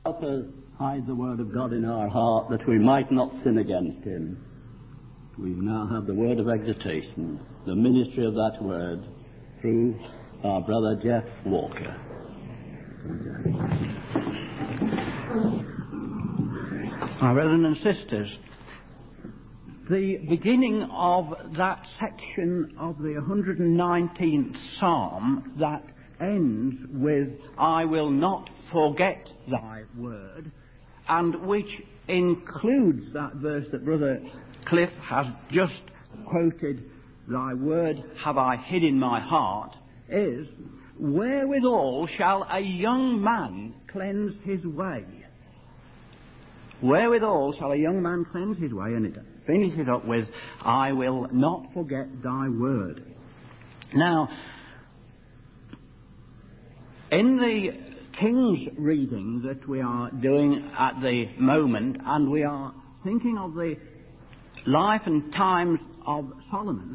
Help us hide the word of God in our heart that we might not sin against him. We now have the word of exhortation, the ministry of that word through our brother Jeff Walker. My brothers and sisters, the beginning of that section of the 119th Psalm that ends with, I will not forget thy word, and which includes that verse that Brother Cliff has just quoted, thy word have I hid in my heart, is, wherewithal shall a young man cleanse his way? Wherewithal shall a young man cleanse his way? And it finishes up with, I will not forget thy word. Now, in the King's reading that we are doing at the moment, and we are thinking of the life and times of Solomon,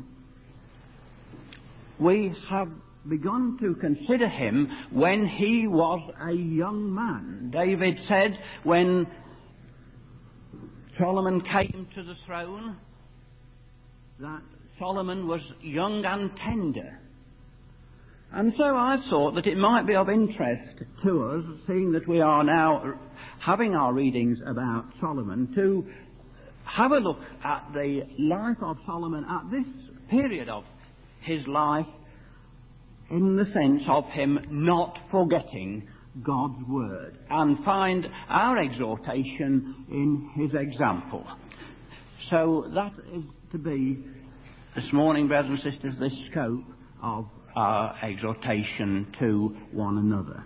we have begun to consider him when he was a young man. David said when Solomon came to the throne that Solomon was young and tender. And so I thought that it might be of interest to us, seeing that we are now having our readings about Solomon, to have a look at the life of Solomon at this period of his life, in the sense of him not forgetting God's word, and find our exhortation in his example. So that is to be, this morning, brothers and sisters, the scope of our exhortation to one another.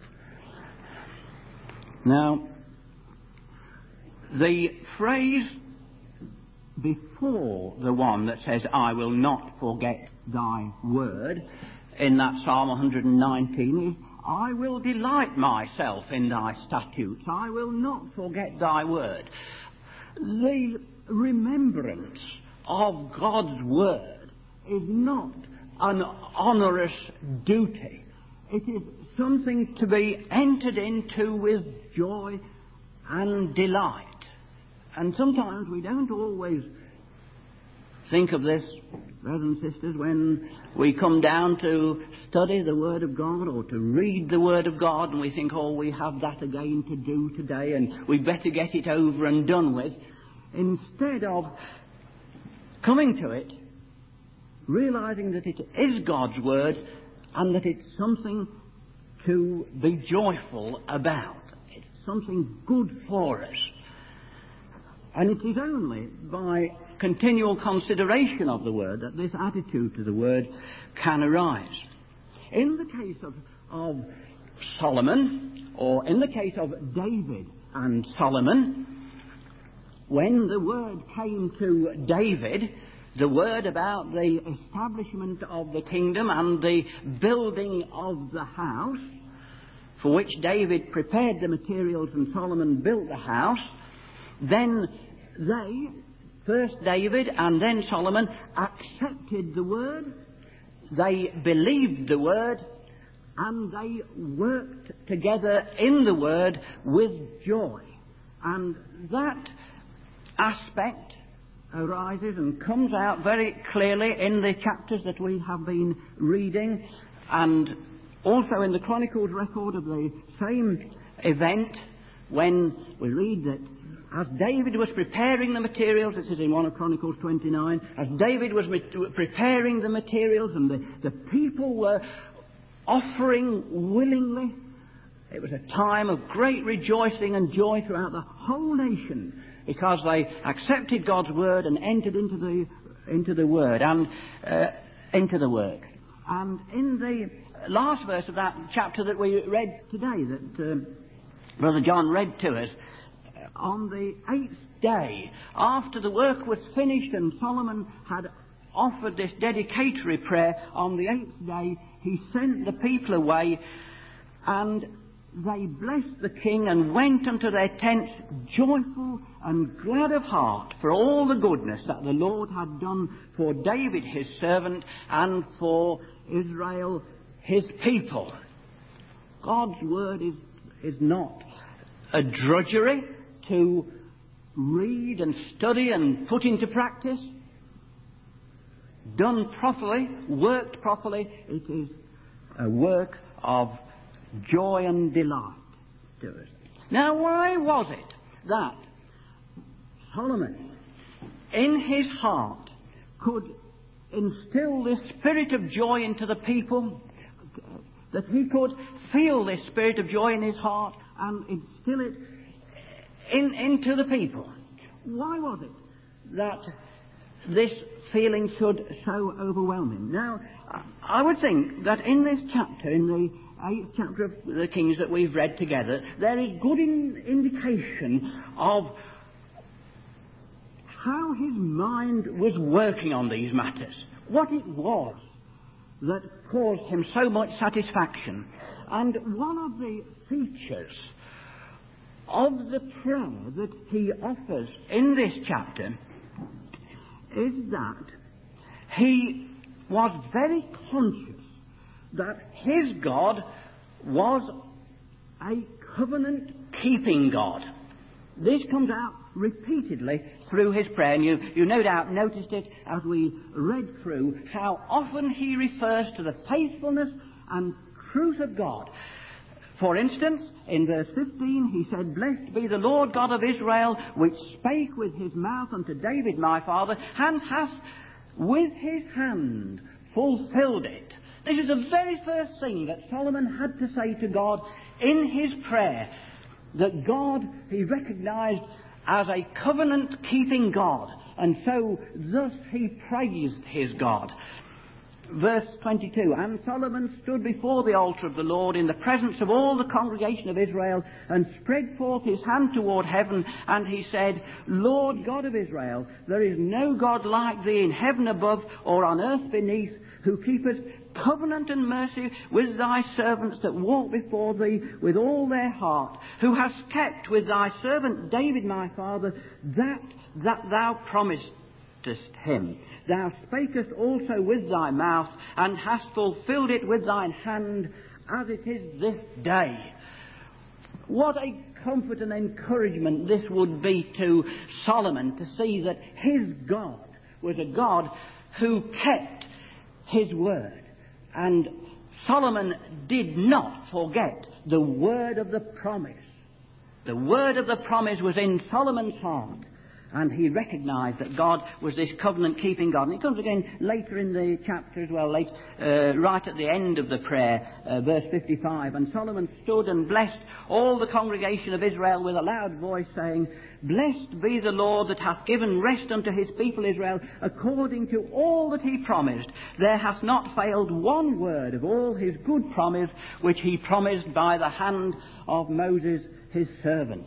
Now, the phrase before the one that says, I will not forget thy word, in that Psalm 119 is, I will delight myself in thy statutes. I will not forget thy word. The remembrance of God's word is not an onerous duty. It is something to be entered into with joy and delight. And sometimes we don't always think of this, brothers and sisters, when we come down to study the Word of God or to read the Word of God, and we think, oh, we have that again to do today and we'd better get it over and done with. Instead of coming to it, realizing that it is God's Word and that it's something to be joyful about. It's something good for us. And it is only by continual consideration of the Word that this attitude to the Word can arise. In the case of Solomon, or in the case of David and Solomon, when the word came to David, the word about the establishment of the kingdom and the building of the house, for which David prepared the materials and Solomon built the house, then they, first David and then Solomon, accepted the word, they believed the word, and they worked together in the word with joy. And that aspect arises and comes out very clearly in the chapters that we have been reading, and also in the Chronicles record of the same event, when we read that as David was preparing the materials, this is in 1 Chronicles 29, as David was preparing the materials and the people were offering willingly, it was a time of great rejoicing and joy throughout the whole nation, because they accepted God's word and entered into the word and into the work. And in the last verse of that chapter that we read today, that Brother John read to us, on the 8th day, after the work was finished and Solomon had offered this dedicatory prayer, on the 8th day he sent the people away, and they blessed the king and went unto their tents joyful and glad of heart for all the goodness that the Lord had done for David his servant and for Israel his people. God's word is not a drudgery to read and study and put into practice. Done properly, worked properly, it is a work of joy and delight to us. Now, why was it that Solomon, in his heart, could instill this spirit of joy into the people, that he could feel this spirit of joy in his heart and instill it into the people? Why was it that this feeling should so overwhelm him? Now, I would think that in this chapter, in the 8th chapter of the Kings that we've read together, there is good indication of how his mind was working on these matters, what it was that caused him so much satisfaction. And one of the features of the prayer that he offers in this chapter is that he was very conscious that his God was a covenant-keeping God. This comes out repeatedly through his prayer, and you no doubt noticed it as we read through how often he refers to the faithfulness and truth of God. For instance, in verse 15 he said, "Blessed be the Lord God of Israel, which spake with his mouth unto David my father, and hath with his hand fulfilled it." This is the very first thing that Solomon had to say to God in his prayer, that God he recognized as a covenant-keeping God, and so thus he praised his God. Verse 22, "And Solomon stood before the altar of the Lord in the presence of all the congregation of Israel, and spread forth his hand toward heaven, and he said, Lord God of Israel, there is no God like thee in heaven above or on earth beneath, who keepeth covenant and mercy with thy servants that walk before thee with all their heart, who hast kept with thy servant David my father that thou promisedst him. Thou spakest also with thy mouth, and hast fulfilled it with thine hand, as it is this day." What a comfort and encouragement this would be to Solomon, to see that his God was a God who kept his word. And Solomon did not forget the word of the promise. The word of the promise was in Solomon's heart, and he recognized that God was this covenant-keeping God. And it comes again later in the chapter as well, right at the end of the prayer, verse 55. "And Solomon stood and blessed all the congregation of Israel with a loud voice, saying, Blessed be the Lord that hath given rest unto his people Israel, according to all that he promised. There hath not failed one word of all his good promise, which he promised by the hand of Moses his servant."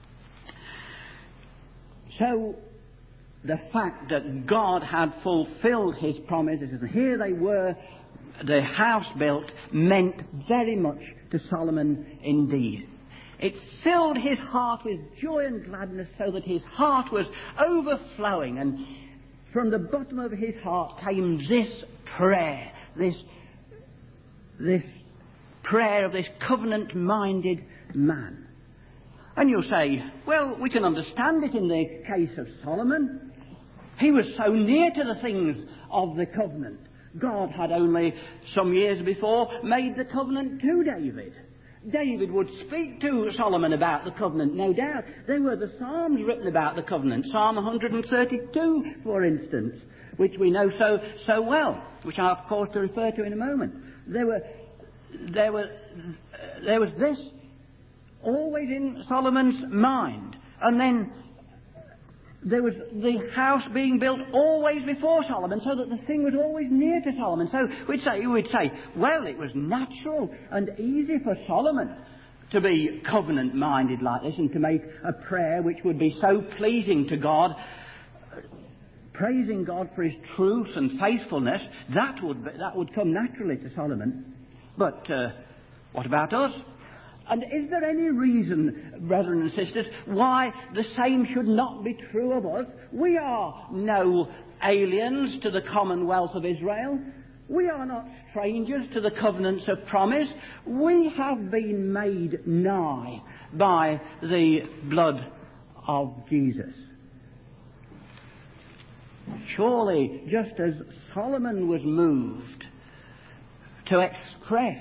So, the fact that God had fulfilled his promises, and here they were, the house built, meant very much to Solomon indeed. It filled his heart with joy and gladness, so that his heart was overflowing, and from the bottom of his heart came this prayer, this prayer of this covenant-minded man. And you'll say, well, we can understand it in the case of Solomon. He was so near to the things of the covenant. God had only some years before made the covenant to David. David would speak to Solomon about the covenant, no doubt. There were the Psalms written about the covenant. Psalm 132, for instance, which we know so well, which I, of course, to refer to in a moment. There was this always in Solomon's mind. And then there was the house being built always before Solomon, so that the thing was always near to Solomon. So we'd say, well, it was natural and easy for Solomon to be covenant-minded like this, and to make a prayer which would be so pleasing to God, praising God for his truth and faithfulness. That would come naturally to Solomon. But what about us? And is there any reason, brethren and sisters, why the same should not be true of us? We are no aliens to the commonwealth of Israel. We are not strangers to the covenants of promise. We have been made nigh by the blood of Jesus. Surely, just as Solomon was moved to express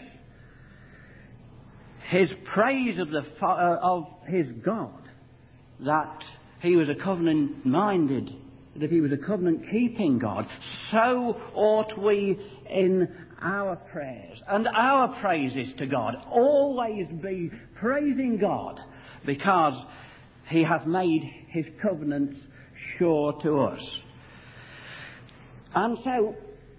his praise of his God, that he was a covenant-minded, that he was a covenant-keeping God, so ought we in our prayers and our praises to God always be praising God, because he has made his covenants sure to us. And so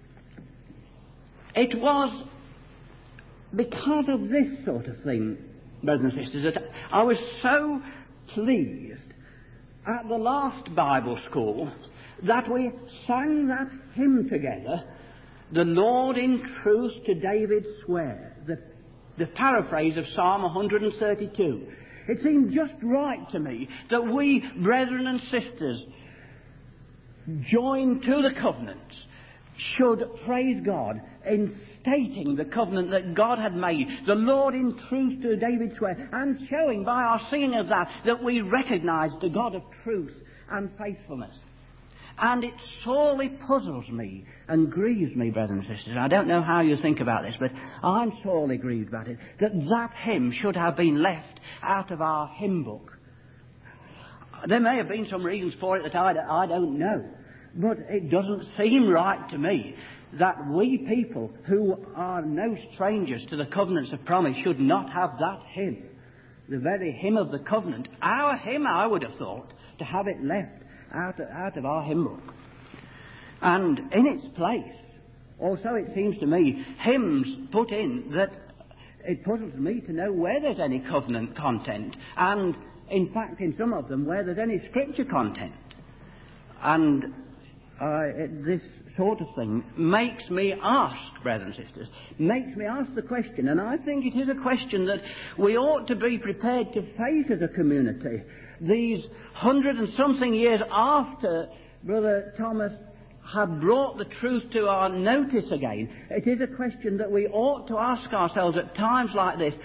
it was because of this sort of thing, brothers and sisters, that I was so pleased at the last Bible school that we sang that hymn together, "The Lord in truth to David sware," the paraphrase of Psalm 132. It seemed just right to me that we, brethren and sisters, joined to the covenants, should praise God in stating the covenant that God had made, the Lord in truth to David swear, and showing by our singing of that we recognise the God of truth and faithfulness. And it sorely puzzles me and grieves me, brothers and sisters. I don't know how you think about this, but I'm sorely grieved about it, that hymn should have been left out of our hymn book. There may have been some reasons for it that I don't know, but it doesn't seem right to me that we people who are no strangers to the covenants of promise should not have that hymn, the very hymn of the covenant, our hymn, I would have thought, to have it left out of our hymn book. And in its place, also it seems to me, hymns put in that it puzzles me to know where there's any covenant content, and in fact in some of them where there's any scripture content. And this sort of thing makes me ask, brothers and sisters, makes me ask the question, and I think it is a question that we ought to be prepared to face as a community. These 100 and something years after Brother Thomas had brought the truth to our notice again, it is a question that we ought to ask ourselves at times like this: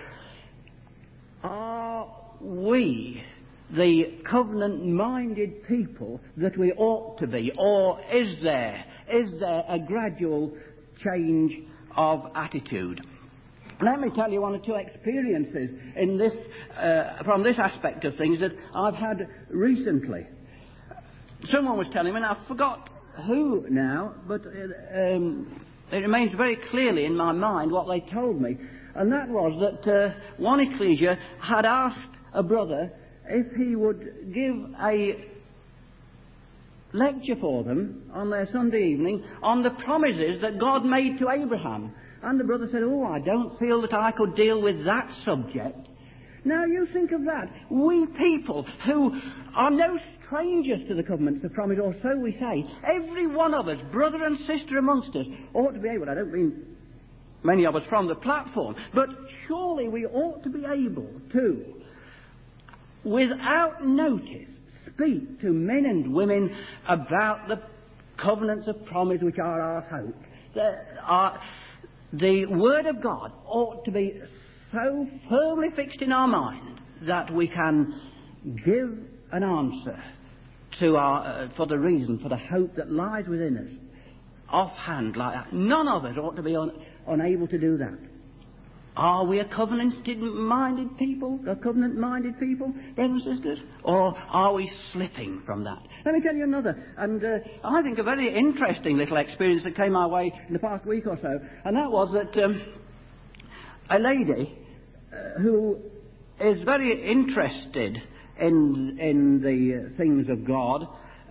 are we the covenant-minded people that we ought to be, or is there a gradual change of attitude? Let me tell you one or two experiences in this, from this aspect of things that I've had recently. Someone was telling me, and I forgot who now, but it remains very clearly in my mind what they told me, and that was that one ecclesia had asked a brother if he would give a lecture for them on their Sunday evening on the promises that God made to Abraham. And the brother said, "Oh, I don't feel that I could deal with that subject." Now you think of that. We people who are no strangers to the covenants of promise, or so we say, every one of us, brother and sister amongst us, ought to be able, I don't mean many of us from the platform, but surely we ought to be able to, without notice, speak to men and women about the covenants of promise which are our hope. The Word of God ought to be so firmly fixed in our mind that we can give an answer to for the reason, for the hope that lies within us, offhand like that. None of us ought to be unable to do that. Are we a covenant-minded people, brothers and sisters? Or are we slipping from that? Let me tell you another, and I think a very interesting little experience that came my way in the past week or so, and that was that a lady who is very interested in the things of God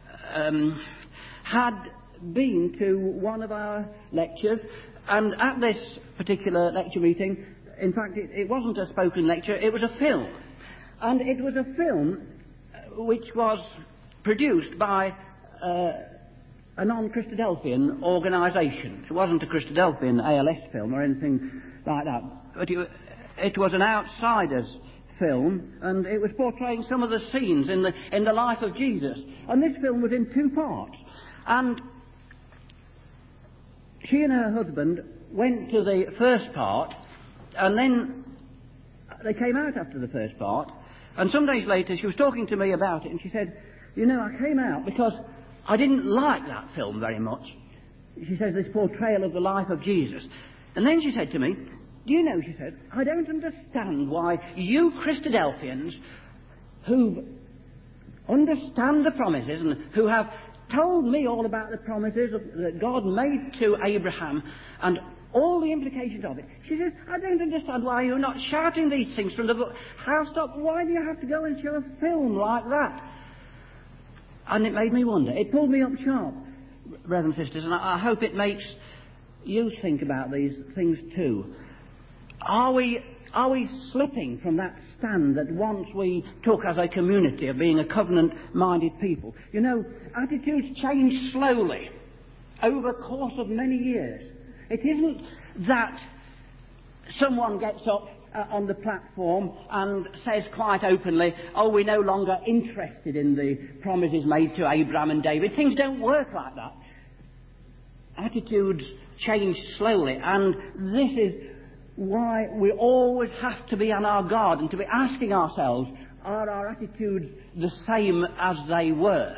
had been to one of our lectures, and at this particular lecture meeting, in fact, it wasn't a spoken lecture, it was a film. And it was a film which was produced by a non-Christadelphian organisation. It wasn't a Christadelphian ALS film or anything like that, but it was an outsider's film, and it was portraying some of the scenes in the life of Jesus. And this film was in two parts. And she and her husband went to the first part, and then they came out after the first part, and some days later she was talking to me about it, and she said, you know, I came out because I didn't like that film very much. She says, this portrayal of the life of Jesus. And then she said to me, do you know, she said, I don't understand why you Christadelphians who understand the promises and who have told me all about the promises that God made to Abraham and all the implications of it. She says, I don't understand why you're not shouting these things from the housetop. Why do you have to go and show a film like that? And it made me wonder. It pulled me up sharp, brothers and sisters, and I hope it makes you think about these things too. Are we slipping from that stand that once we took as a community of being a covenant-minded people? You know, attitudes change slowly over the course of many years. It isn't that someone gets up on the platform and says quite openly, oh, we're no longer interested in the promises made to Abraham and David. Things don't work like that. Attitudes change slowly, and this is why we always have to be on our guard and to be asking ourselves, are our attitudes the same as they were?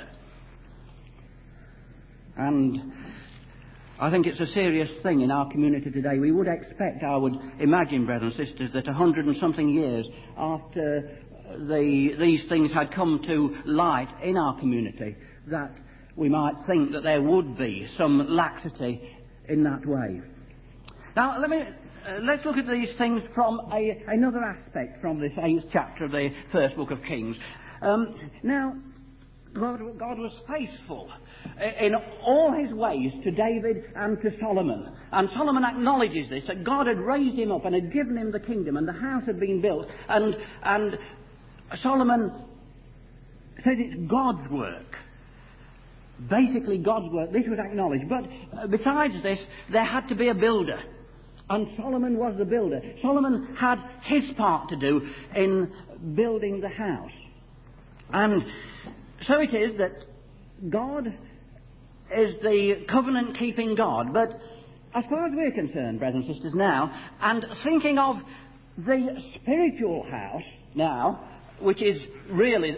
And I think it's a serious thing in our community today. We would expect, I would imagine, brothers and sisters, that 100 and something years after these things had come to light in our community, that we might think that there would be some laxity in that way. Now, let's look at these things from another aspect from this 8th chapter of the first book of Kings. Now, God was faithful in all his ways to David and to Solomon. And Solomon acknowledges this, that God had raised him up and had given him the kingdom, and the house had been built. And Solomon says it's God's work. Basically God's work. This was acknowledged. But besides this, there had to be a builder. And Solomon was the builder. Solomon had his part to do in building the house. And so it is that God is the covenant-keeping God. But as far as we're concerned, brothers and sisters, now, and thinking of the spiritual house now, which is really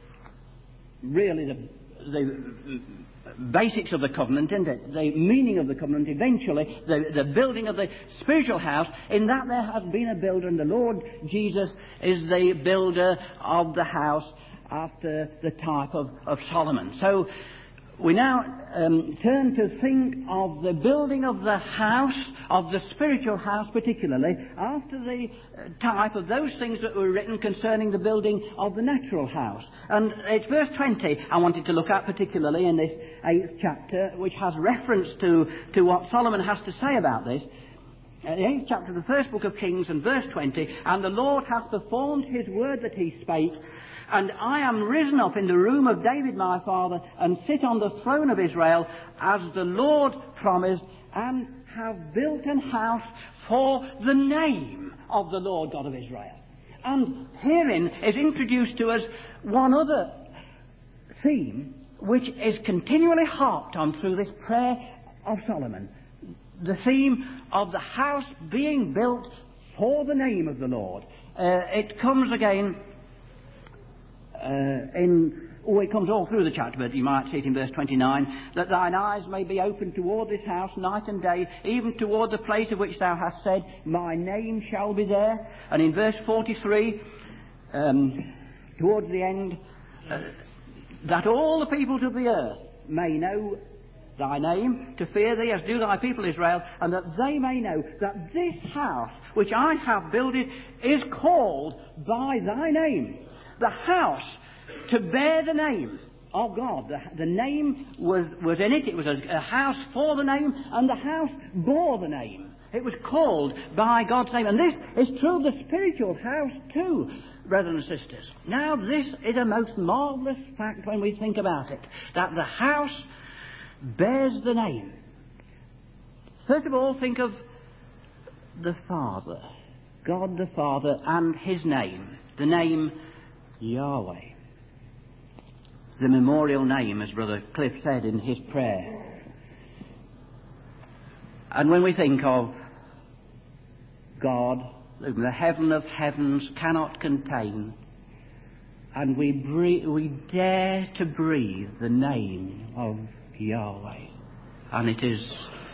the basics of the covenant, isn't it? The meaning of the covenant, eventually, the building of the spiritual house, in that there has been a builder, and the Lord Jesus is the builder of the house after the type of Solomon. So we now turn to think of the building of the house, of the spiritual house particularly, after the type of those things that were written concerning the building of the natural house. And it's verse 20 I wanted to look at particularly in this 8th chapter, which has reference to what Solomon has to say about this. The 8th chapter of the first book of Kings and verse 20, and the Lord hath performed his word that he spake, and I am risen up in the room of David my father, and sit on the throne of Israel, as the Lord promised, and have built an house for the name of the Lord God of Israel. And herein is introduced to us one other theme, which is continually harped on through this prayer of Solomon. The theme of the house being built for the name of the Lord. It comes again it comes all through the chapter, but you might see it in verse 29, that thine eyes may be open toward this house night and day, even toward the place of which thou hast said, my name shall be there. And in verse 43, towards the end, that all the peoples of the earth may know thy name, to fear thee, as do thy people Israel, and that they may know that this house which I have builded is called by thy name. The house to bear the name of God. The name was in it. It was a house for the name, and the house bore the name. It was called by God's name. And this is true of the spiritual house too, brothers and sisters. Now, this is a most marvellous fact when we think about it, that the house bears the name. First of all, think of the Father, God the Father, and his name, the name Yahweh. The memorial name, as Brother Cliff said in his prayer. And when we think of God, whom the heaven of heavens cannot contain, and we dare to breathe the name of Yahweh, and it is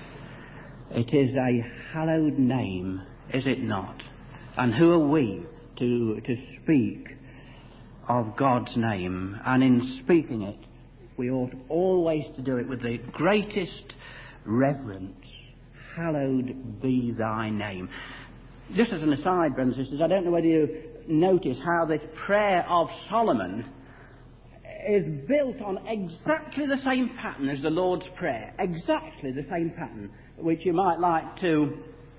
a hallowed name, is it not? And who are we to speak of God's name? And in speaking it, we ought always to do it with the greatest reverence. Hallowed be thy name. Just as an aside, brothers and sisters, I don't know whether you notice how this prayer of Solomon is built on exactly the same pattern as the Lord's Prayer. Exactly the same pattern, which you might like to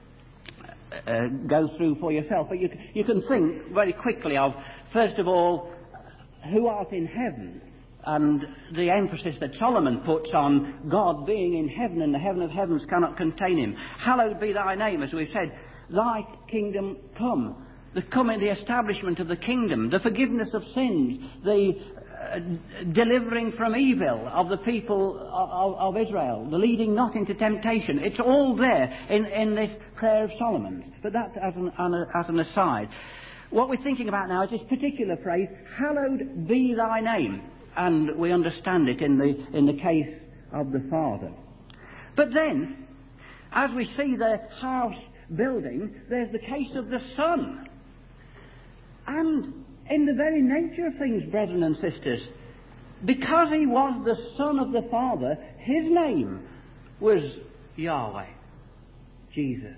go through for yourself. But you can think very quickly of, first of all, who art in heaven, and the emphasis that Solomon puts on God being in heaven, and the heaven of heavens cannot contain him. Hallowed be thy name, as we've said. Thy kingdom come. The establishment of the kingdom, the forgiveness of sins, the delivering from evil of the people of Israel, the leading not into temptation. It's all there in this prayer of Solomon's. But that's as an aside. What we're thinking about now is this particular phrase, hallowed be thy name. And we understand it in the case of the Father. But then, as we see the house building, there's the case of the Son. And in the very nature of things, brethren and sisters, because he was the Son of the Father, his name was Yahweh, Jesus.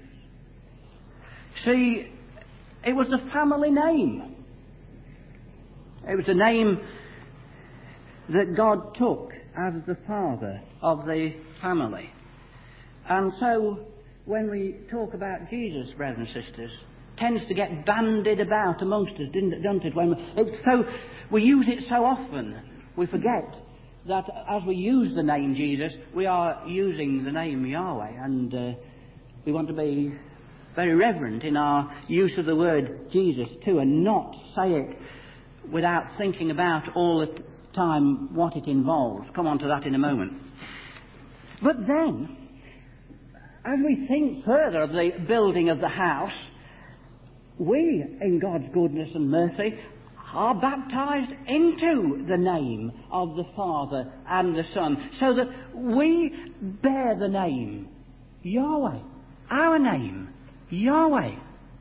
See, it was the family name. It was the name that God took as the father of the family. And so, when we talk about Jesus, brothers and sisters, it tends to get bandied about amongst us, doesn't it? We use it so often, we forget that as we use the name Jesus, we are using the name Yahweh, and we want to be very reverent in our use of the word Jesus too, and not say it without thinking about all the time what it involves. Come on to that in a moment. But then, as we think further of the building of the house, we, in God's goodness and mercy, are baptized into the name of the Father and the Son, so that we bear the name Yahweh, our name Yahweh.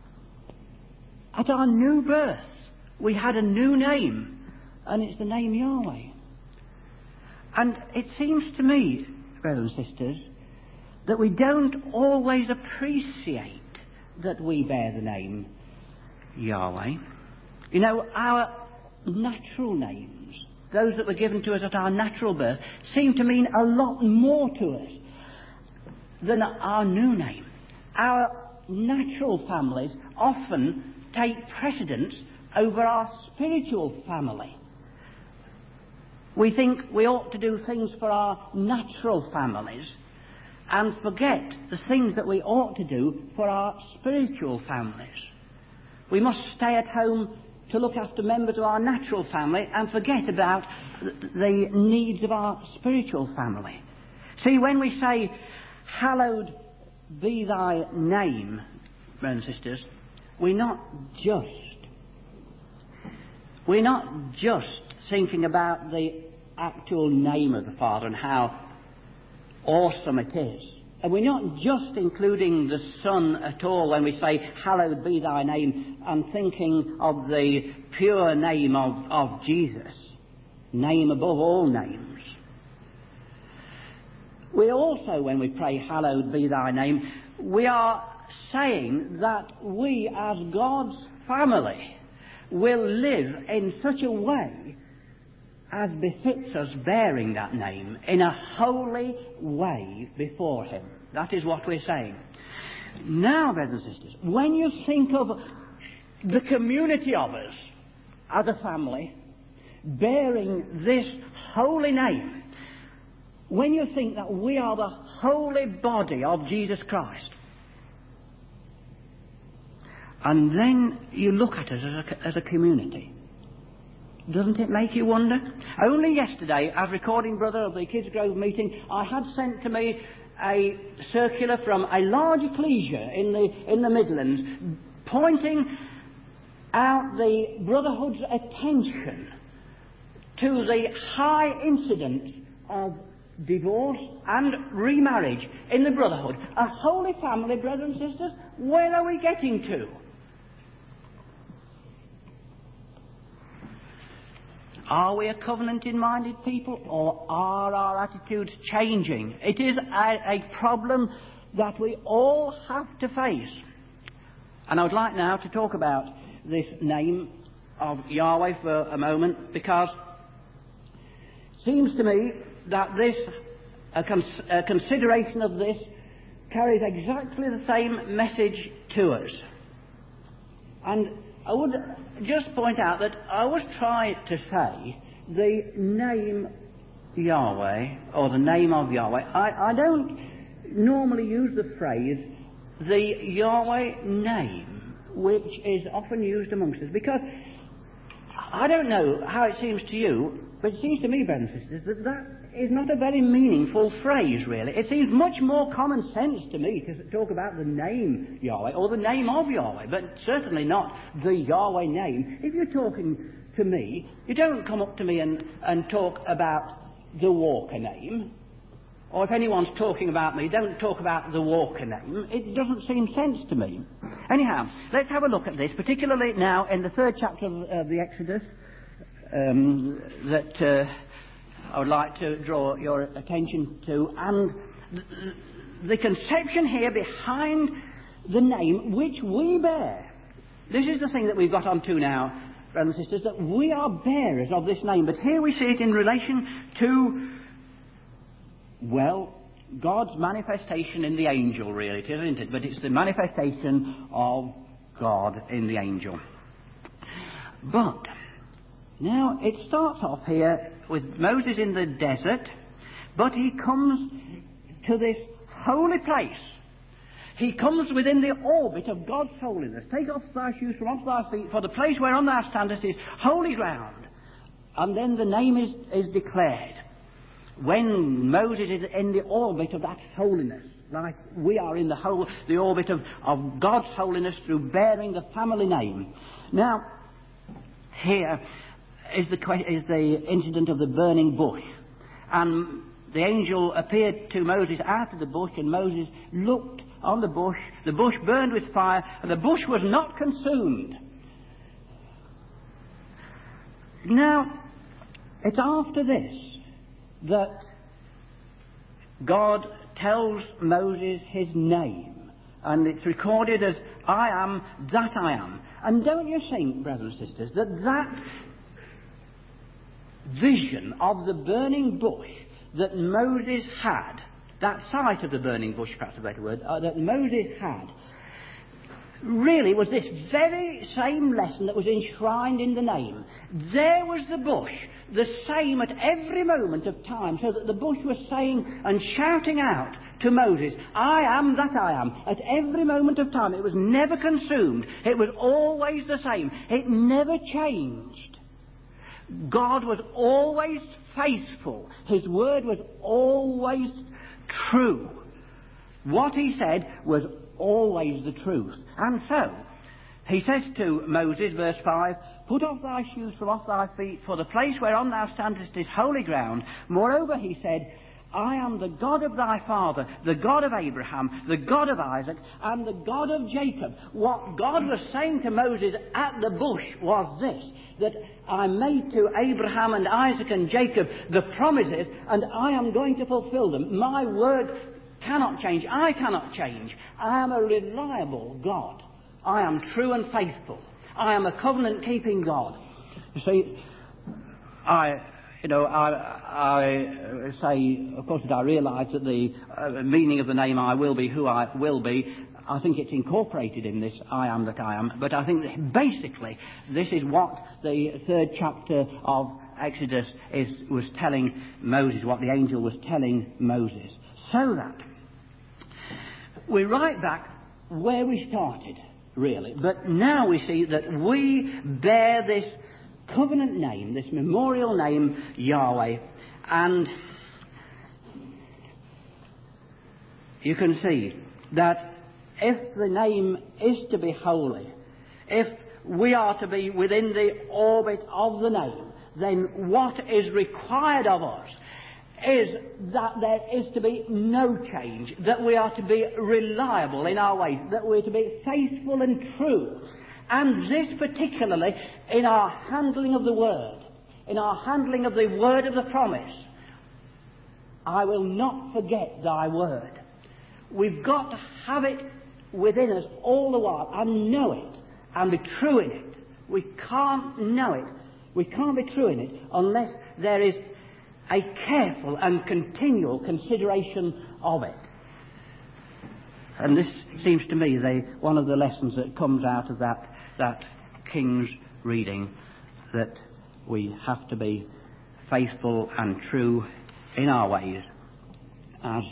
At our new birth, we had a new name, and it's the name Yahweh. And it seems to me, brothers and sisters, that we don't always appreciate that we bear the name Yahweh. You know, our natural names, those that were given to us at our natural birth, seem to mean a lot more to us than our new name. Our natural families often take precedence over our spiritual family. We think we ought to do things for our natural families and forget the things that we ought to do for our spiritual families. We must stay at home to look after members of our natural family and forget about the needs of our spiritual family. See, when we say, hallowed be thy name, brothers and sisters, we're not just thinking about the actual name of the Father and how awesome it is. And we're not just including the Son at all when we say, hallowed be thy name, and thinking of the pure name of Jesus, name above all names. We also, when we pray, hallowed be thy name, we are saying that we, as God's family, will live in such a way as befits us bearing that name in a holy way before him. That is what we're saying. Now, brothers and sisters, when you think of the community of us as a family bearing this holy name, when you think that we are the holy body of Jesus Christ, and then you look at us as a community, doesn't it make you wonder? Only yesterday, as recording brother of the Kids Grove meeting, I had sent to me a circular from a large ecclesia in the Midlands pointing out the Brotherhood's attention to the high incidence of divorce and remarriage in the Brotherhood. A holy family, brothers and sisters, where are we getting to? Are we a covenanted-minded people, or are our attitudes changing? It is a problem that we all have to face. And I would like now to talk about this name of Yahweh for a moment, because it seems to me that a consideration of this carries exactly the same message to us. And I would just point out that I always try to say the name Yahweh, or the name of Yahweh. I don't normally use the phrase the Yahweh name, which is often used amongst us, because I don't know how it seems to you, but it seems to me, brothers and sisters, that is not a very meaningful phrase, really. It seems much more common sense to me to talk about the name Yahweh, or the name of Yahweh, but certainly not the Yahweh name. If you're talking to me, you don't come up to me and talk about the Walker name. Or if anyone's talking about me, don't talk about the Walker name. It doesn't seem sense to me. Anyhow, let's have a look at this, particularly now in the 3rd chapter of the Exodus, that I would like to draw your attention to, and the conception here behind the name which we bear. This is the thing that we've got on to now, brothers and sisters, that we are bearers of this name. But here we see it in relation to, well, God's manifestation in the angel, really, it is, isn't it? But it's the manifestation of God in the angel. But now it starts off here with Moses in the desert, but he comes to this holy place. He comes within the orbit of God's holiness. Take off thy shoes from off thy feet, for the place whereon thou standest is holy ground. And then the name is declared. When Moses is in the orbit of that holiness, like we are in the orbit of God's holiness through bearing the family name. Now, here is the incident of the burning bush. And the angel appeared to Moses out of the bush, and Moses looked on the bush burned with fire, and the bush was not consumed. Now, it's after this that God tells Moses his name, and it's recorded as I am that I am. And don't you think, brothers and sisters, that vision of the burning bush that Moses had, that sight of the burning bush, perhaps a better word, that Moses had, really was this very same lesson that was enshrined in the name. There was the bush, the same at every moment of time, so that the bush was saying and shouting out to Moses, I am that I am, at every moment of time. It was never consumed. It was always the same. It never changed. God was always faithful. His word was always true. What he said was always the truth. And so, he says to Moses, verse 5, put off thy shoes from off thy feet, for the place whereon thou standest is holy ground. Moreover, he said, I am the God of thy father, the God of Abraham, the God of Isaac, and the God of Jacob. What God was saying to Moses at the bush was this, that I made to Abraham and Isaac and Jacob the promises, and I am going to fulfill them. My word cannot change. I cannot change. I am a reliable God. I am true and faithful. I am a covenant-keeping God. You see, I say, of course, that I realise that the meaning of the name I will be who I will be, I think it's incorporated in this I am that I am. But I think that basically this is what the 3rd chapter of Exodus was telling Moses, what the angel was telling Moses. So that we're right back where we started, really. But now we see that we bear this covenant name, this memorial name, Yahweh. And you can see that if the name is to be holy, if we are to be within the orbit of the name, then what is required of us is that there is to be no change, that we are to be reliable in our ways, that we are to be faithful and true, and this particularly in our handling of the Word, in our handling of the word of the promise. I will not forget thy word. We've got to have it within us all the while and know it and be true in it. We can't know it, we can't be true in it unless there is a careful and continual consideration of it. And this seems to me one of the lessons that comes out of that King's reading, that we have to be faithful and true in our ways as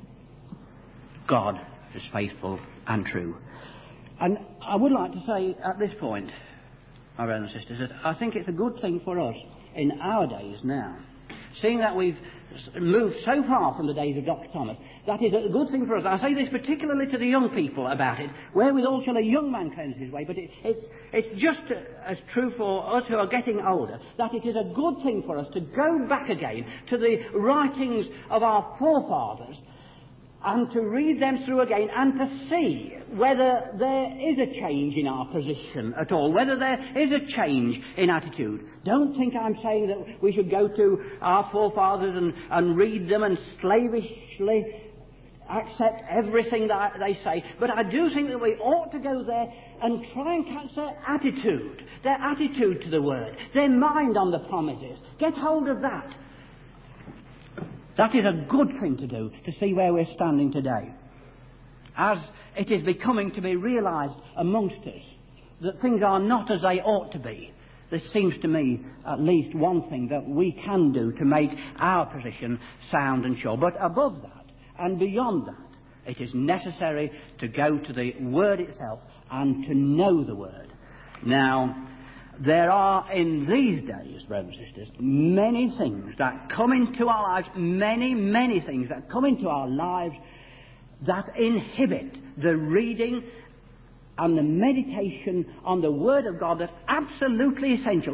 God is faithful and true. And I would like to say at this point, my brothers and sisters, that I think it's a good thing for us in our days now, seeing that we've moved so far from the days of Dr. Thomas, that is a good thing for us. I say this particularly to the young people about it. Wherewithal shall a young man cleanse his way? But it's just as true for us who are getting older, that it is a good thing for us to go back again to the writings of our forefathers and to read them through again and to see whether there is a change in our position at all, whether there is a change in attitude. Don't think I'm saying that we should go to our forefathers and read them and slavishly accept everything that they say, but I do think that we ought to go there and try and catch their attitude to the Word, their mind on the promises. Get hold of that. That is a good thing to do, to see where we're standing today. As it is becoming to be realised amongst us that things are not as they ought to be, this seems to me at least one thing that we can do to make our position sound and sure. But above that and beyond that, it is necessary to go to the Word itself and to know the Word. Now, there are in these days, brothers and sisters, many things that come into our lives, many things that come into our lives that inhibit the reading and the meditation on the Word of God that's absolutely essential.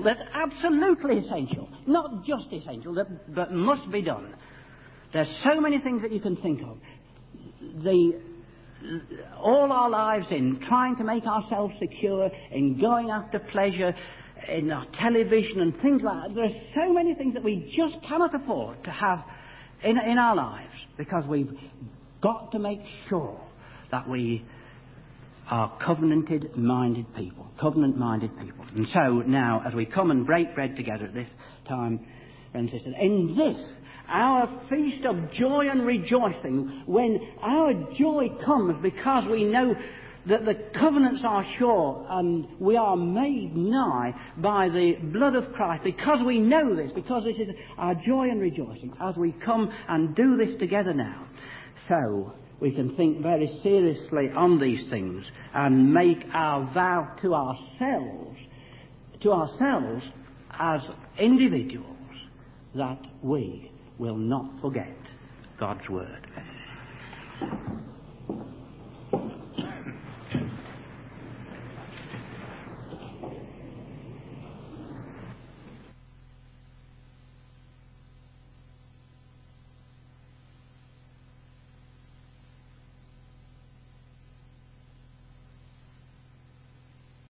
Not just essential, but must be done. There's so many things that you can think of. All our lives in trying to make ourselves secure, in going after pleasure, in our television and things like that. There are so many things that we just cannot afford to have in our lives, because we've got to make sure that we are covenant-minded people. And so now, as we come and break bread together at this time, friends and sisters, in this, our feast of joy and rejoicing, when our joy comes because we know that the covenants are sure and we are made nigh by the blood of Christ, because we know this, because it is our joy and rejoicing as we come and do this together now. So we can think very seriously on these things and make our vow to ourselves as individuals, that we will not forget God's Word.